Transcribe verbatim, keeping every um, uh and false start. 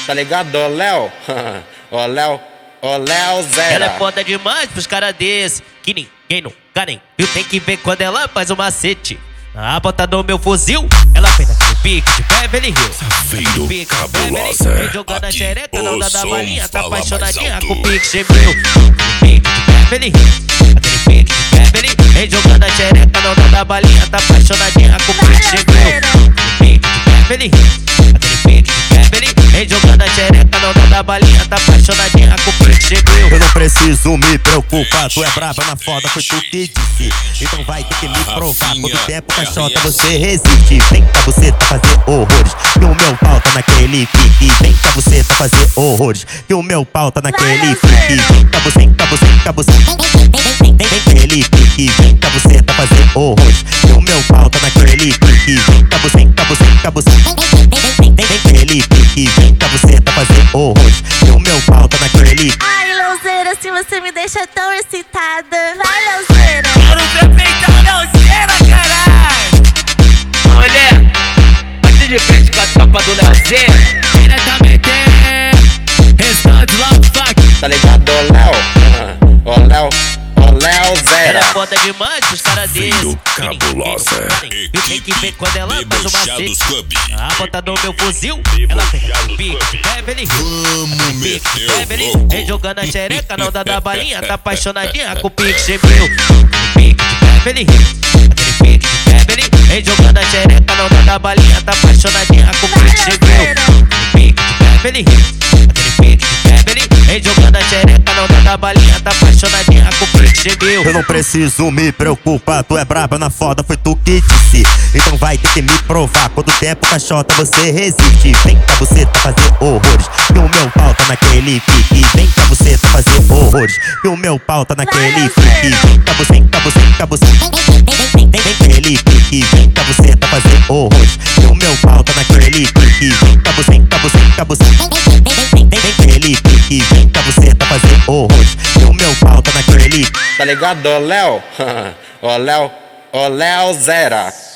Tá ligado, ô Léo? Ô Léo, ô Léo Zera. Ela é foda demais pros caras desse que ninguém nunca nem viu. Tem que ver quando ela faz o macete. A bota no meu fuzil, ela vem naquele pique de Beverly Hills. Safeiro Pique cabulosa. vem jogando a xereca, não dá da som balinha. Tá fala mais apaixonadinha alto. com o pique chegou. Pique de Beverly Hills. Aquele pique de Beverly. Vem jogando a xereca, não dá da balinha. Tá apaixonadinha com o pique chegou. Pique de Beverly Hills. Aquele pique de Beverly. Vem jogando a xereca, não dá da balinha. Tá apaixonadinha com o pique chegou. Eu não preciso me preocupar, tu é braba na foda, foi tu que disse. Então vai ter que me provar, quanto tempo caixota você resiste. Vem cá você tá fazer horrores, que o meu pau tá naquele pique. Vem cá você tá fazer horrores, que o meu pau tá naquele pique. Vem cá você, cá você, cá você, vem naquele pique. Vem cá você tá fazer horrores, que o meu pau tá naquele pique. Vem cá você, cá você, cá você, vem naquele pique. Vem cá você tá fazer horrores, que o meu pau tá naquele pique. Ai, Louzeira, se você me deixa tão excitada. Vai, Louzeira. Quero ver peitão Leozeira, caralho. Mulher, bate de frente com a tropa do Leozeira. Diretamente, restante love fuck. Tá ligado, ô Léo? Ô Léo, ô Léo Zera. Ela é foda demais pros caras desse Safeiro cabulosa. eu tenho que ver quando ela faz o macete. Debochados Club. A bota no meu fuzil, ela vem naquele pique de Beverly Hills. Vamos meter o Beverly, louco. vem jogando a xereca, não dá da balinha. Tá apaixonadinha com o pique chegou. Pique de Beverly Hills. Aquele pique de Beverly, vem jogando a xereca, não dá da balinha. Tá apaixonadinha com o pique chegou. Pique de Beverly Hills. Aquele pique de Beverly, vem jogando a xereca, não dá da balinha. Tá apaixonadinha com o pique chegou. Eu não preciso me preocupar, tu é braba na foda, foi tu que disse. Então vai ter que me provar, quanto tempo caixota você resiste. Vem cá você tá fazer horrores, que o meu pau tá naquele pique. Vem cá você tá fazer horrores, que o meu pau tá naquele pique. Vem cá você, cá você, cá você, vem naquele pique. Vem cá você tá fazer horrores, que o meu pau tá naquele pique. Vem cá você, cá você, cá você, vem naquele pique. Vem cá você tá fazer horrores, que o meu pau tá naquele pique. Tá ligado, ô Léo? Ô Léo, ô Léo Zera.